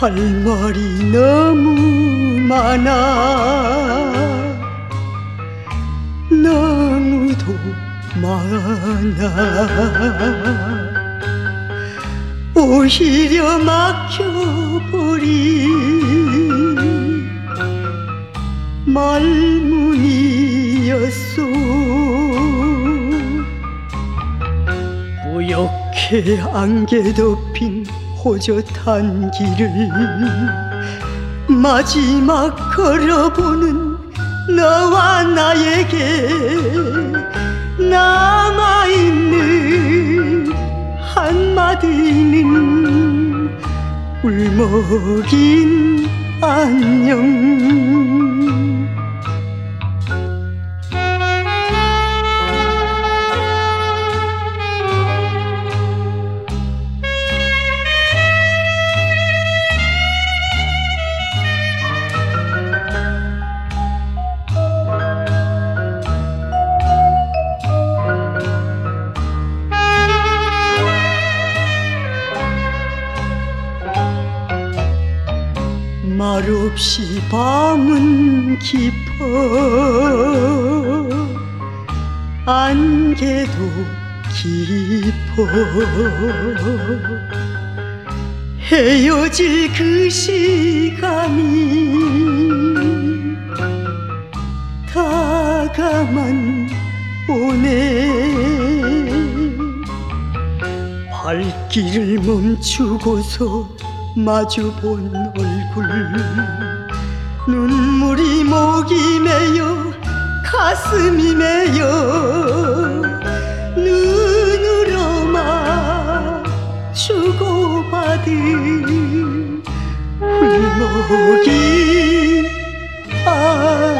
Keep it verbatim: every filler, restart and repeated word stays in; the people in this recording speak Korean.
할 말이 너무 많아 너무도 많아 오히려 막혀버린 말문이었소 뿌옇게 안개 덮인 호젓한 길을 마지막 걸어보는 너와 나에게 남아있는 한마디는 울먹인 안녕. 말없이 밤은 깊어 안개도 깊어 헤어질 그 시간이 다가만 오네 발길을 멈추고서 마주본 얼굴 눈물이 목이 메여 가슴이 메여 눈으로만 주고받은 울먹이 아